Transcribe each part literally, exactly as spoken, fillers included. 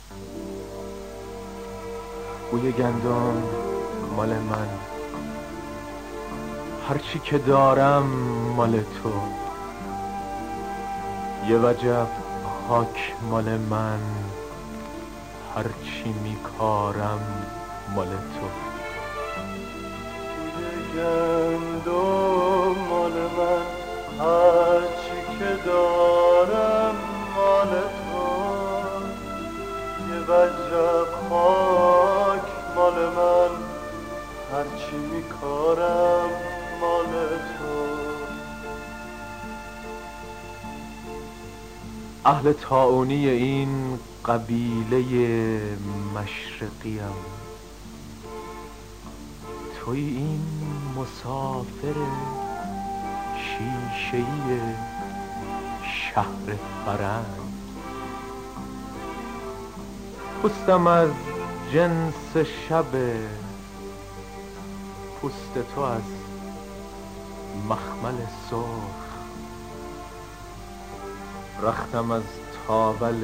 بوی گندم مال من، هرچی که دارم مال تو. یه وجب خاک مال من، هرچی میکارم مال تو. بوی گندم مال من، هرچی که دارم مال تو. یه وجب خاک مال من، هرچی میکارم مال تو. اهل طاعونی این قبیله مشرقیم، توی این مسافر شیشه‌ای شهر فرنگ. پوستم از جنس شب، پوست تو از مخمل سرخ. رختم از تاول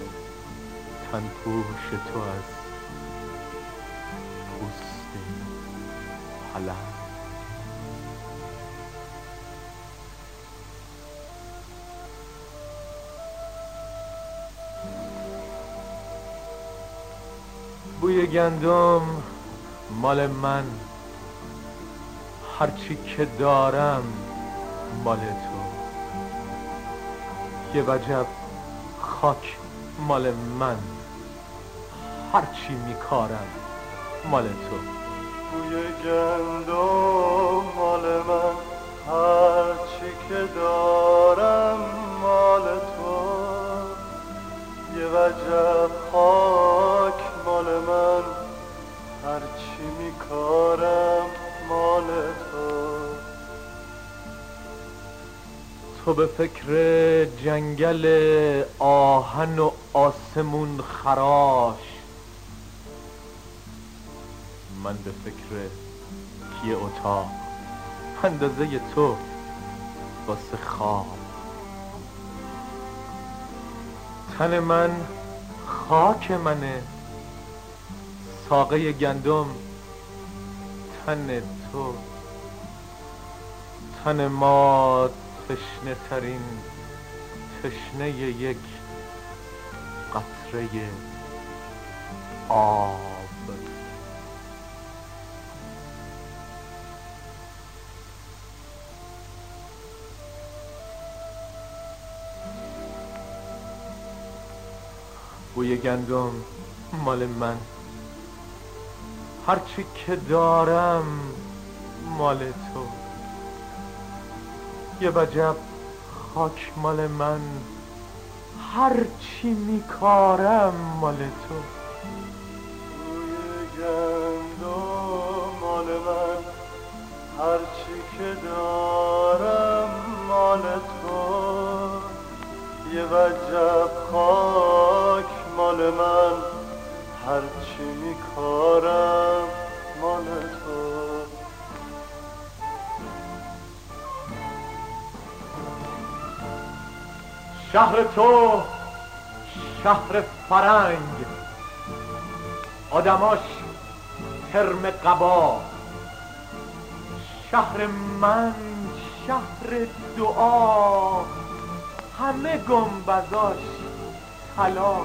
تنپوش تو از پوست پلنگ. بوی گندم مال من، هرچی که دارم مال تو. یه وجب خاک مال من، هرچی میکارم مال تو. بوی گندم مال من، هرچی که دارم مال تو. یه وجب خاک مال من، هرچی میکارم مال تو. تو به فکر جنگل آهن و آسمون خراش، من به فکر یه اتاق اندازه تو واسه خواب. تن من خاک منه، ساقه گندم تن تو. تن ما تشنه ترین تشنه یک قطره آب. بوی گندم مال من، هرچی که دارم مال تو. یه وجب خاک مال من، هرچی میکارم مال تو. بوی گندم مال من، هرچی که دارم مال تو. یه وجب خاک مال من، هرچی میکارم مال تو. شهر تو شهر فرنگ، آدماش ترم قبا. شهر من شهر دعا، همه گنبداش طلا.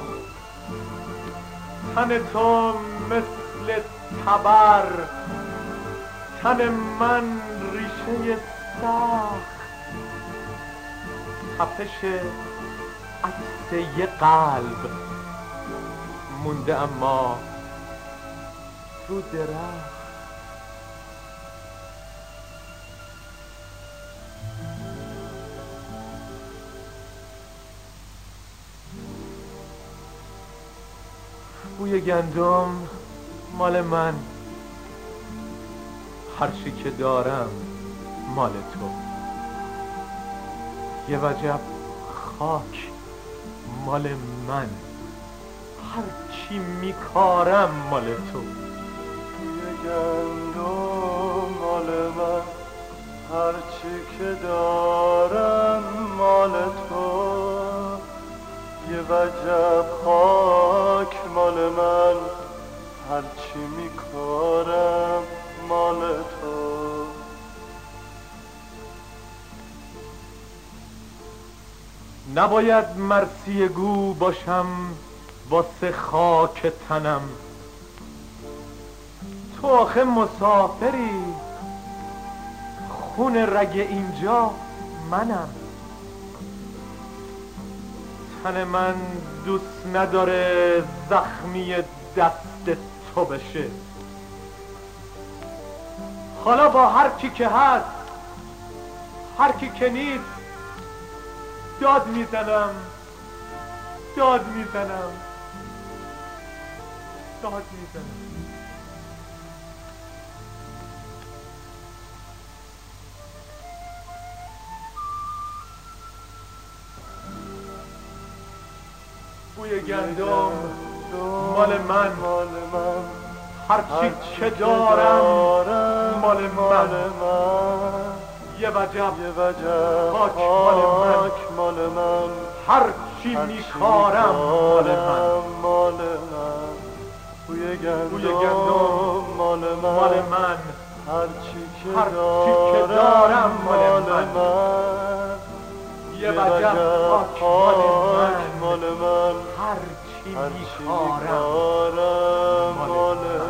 تن تو مثل تبر، تن من ریشه سخت. تپش عکس یه قلب مونده اما رو درخت. بوی گندم مال من، هرچی که دارم مال تو. یه وجب خاک مال من، هرچی میکارم مال تو. یه گندم مال من، هرچی که دارم مال تو. یه وجب خاک نباید مرثیه گو باشم واسه خاک تنم. تو آخه مسافری، خون رگ اینجا منم. تن من دوست نداره زخمی دست تو بشه. حالا با هر کی که هست، هر کی که نیست، داد میزنم، داد میزنم، داد میزنم. بوی گندم مال من، هرچی که دارم مال من. یه وجب خاک مال من، هرچی میکارم مال من. بوی گندم مال من، هرچی که دارم مال من. یه وجب خاک مال من، هرچی میکارم مال من.